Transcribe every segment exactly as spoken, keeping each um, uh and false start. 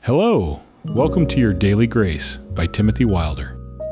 Hello, welcome to your Daily Grace by Timothy Wilder.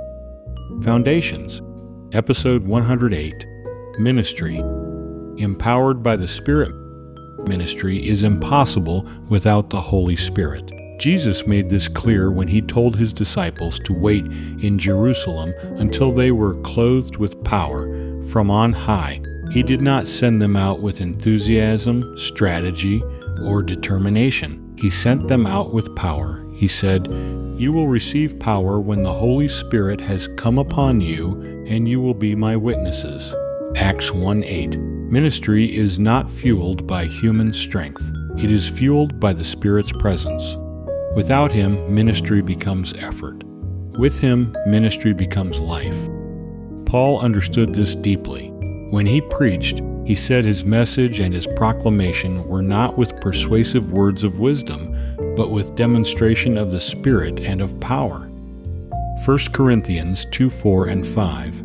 Foundations, Episode one hundred eight, Ministry. Empowered by the Spirit. Ministry is impossible without the Holy Spirit. Jesus made this clear when he told his disciples to wait in Jerusalem until they were clothed with power from on high. He did not send them out with enthusiasm, strategy, or determination. He sent them out with power. He said, "You will receive power when the Holy Spirit has come upon you, and you will be my witnesses." Acts one eight. Ministry is not fueled by human strength. It is fueled by the Spirit's presence. Without Him, ministry becomes effort. With Him, ministry becomes life. Paul understood this deeply. When he preached, he said his message and his proclamation were not with persuasive words of wisdom, but with demonstration of the Spirit and of power. First Corinthians two four and five.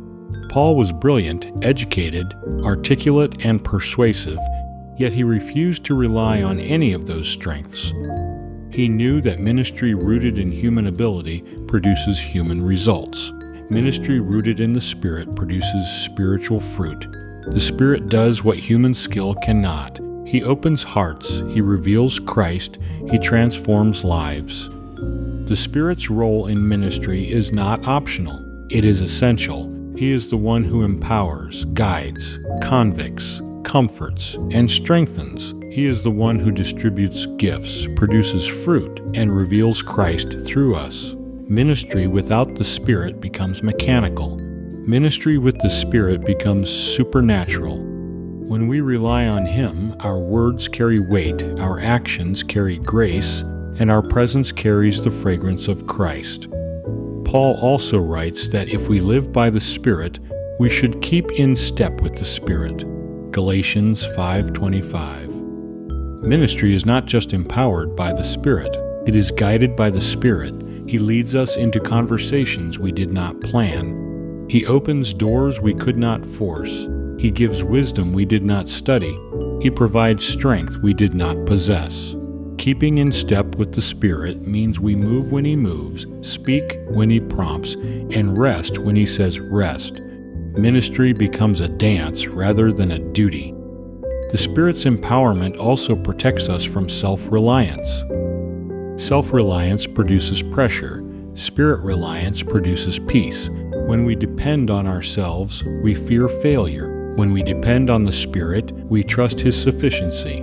Paul was brilliant, educated, articulate, and persuasive, yet he refused to rely on any of those strengths. He knew that ministry rooted in human ability produces human results. Ministry rooted in the Spirit produces spiritual fruit. The Spirit does what human skill cannot. He opens hearts, He reveals Christ, He transforms lives. The Spirit's role in ministry is not optional. It is essential. He is the one who empowers, guides, convicts, comforts, and strengthens. He is the one who distributes gifts, produces fruit, and reveals Christ through us. Ministry without the Spirit becomes mechanical. Ministry with the Spirit becomes supernatural. When we rely on Him, our words carry weight, our actions carry grace, and our presence carries the fragrance of Christ. Paul also writes that if we live by the Spirit, we should keep in step with the Spirit. Galatians five twenty-five. Ministry is not just empowered by the Spirit, it is guided by the Spirit. He leads us into conversations we did not plan. He opens doors we could not force. He gives wisdom we did not study. He provides strength we did not possess. Keeping in step with the Spirit means we move when He moves, speak when He prompts, and rest when He says rest. Ministry becomes a dance rather than a duty. The Spirit's empowerment also protects us from self-reliance. Self-reliance produces pressure. Spirit reliance produces peace. When we depend on ourselves, we fear failure. When we depend on the Spirit, we trust His sufficiency.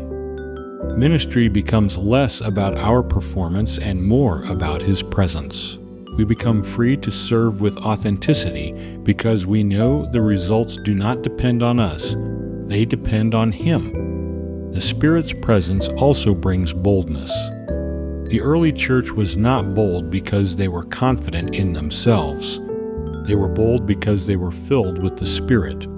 Ministry becomes less about our performance and more about His presence. We become free to serve with authenticity because we know the results do not depend on us. They depend on Him. The Spirit's presence also brings boldness. The early church was not bold because they were confident in themselves. They were bold because they were filled with the Spirit.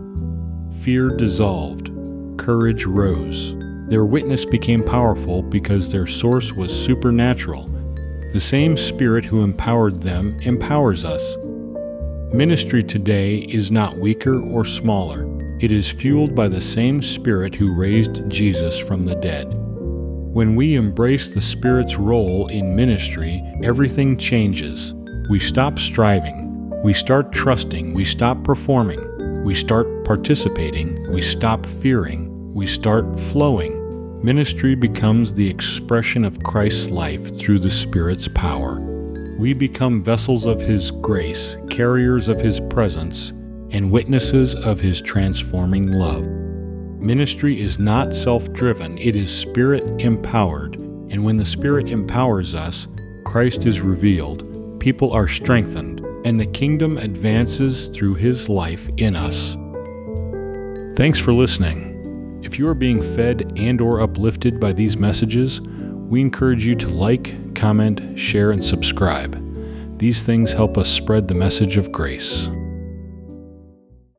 Fear dissolved. Courage rose. Their witness became powerful because their source was supernatural. The same Spirit who empowered them empowers us. Ministry today is not weaker or smaller. It is fueled by the same Spirit who raised Jesus from the dead. When we embrace the Spirit's role in ministry, everything changes. We stop striving. We start trusting. We stop performing. We start participating. We stop fearing. We start flowing. Ministry becomes the expression of Christ's life through the Spirit's power. We become vessels of His grace, carriers of His presence, and witnesses of His transforming love. Ministry is not self-driven, it is Spirit-empowered, and when the Spirit empowers us, Christ is revealed, people are strengthened, and the kingdom advances through His life in us. Thanks for listening. If you are being fed and or uplifted by these messages, we encourage you to like, comment, share, and subscribe. These things help us spread the message of grace.